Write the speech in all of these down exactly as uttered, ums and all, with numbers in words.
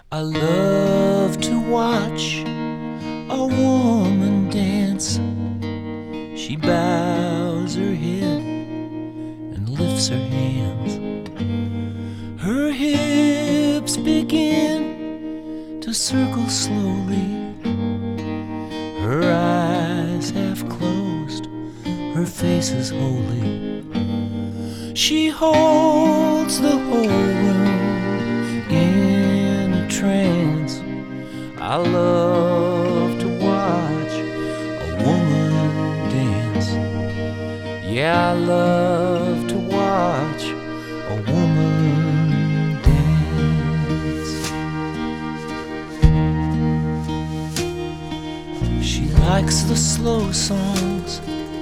I love to watch a woman dance. She bows her head and lifts her hands. Her hips begin to circle slowly. Her eyes half closed, her face is holy. She holds the whole room in a trance. I love to watch a woman dance. Yeah, I love to watch a woman dance. She likes the slow songs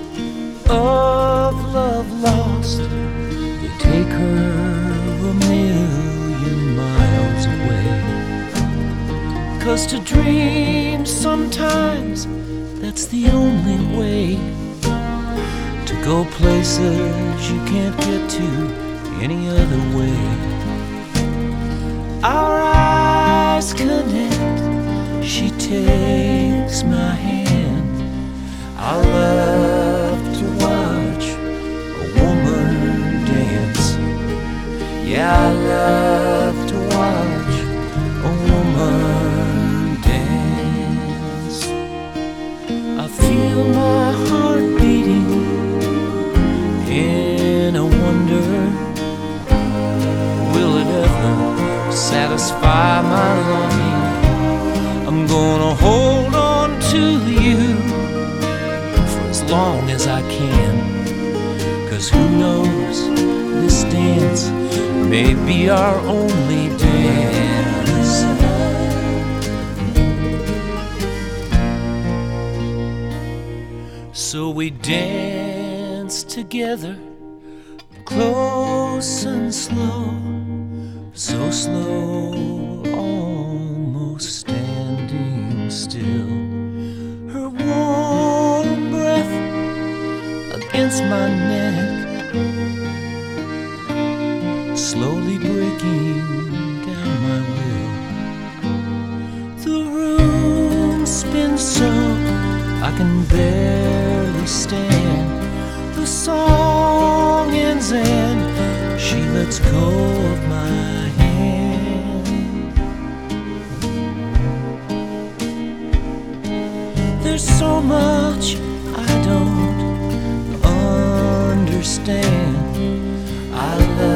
of love lost. They take her a million miles away. 'Cause to dream sometimes, that's the only way to go places you can't get to any other way. Our eyes connect, she takes my hand. I love to watch a woman dance. Yeah, I love to watch a woman dance. I feel my heart beating and I wonder, will it ever satisfy my longing? I'm gonna hold on to you for as long as I can. 'Cause who knows, this dance may be our only dance. So we dance together, close and slow, so slow, almost standing still. Her warm breath against my neck, slowly breaking down my will. The room spins so I can barely stand. The song ends and she lets go of my hand. There's so much I don't understand. I love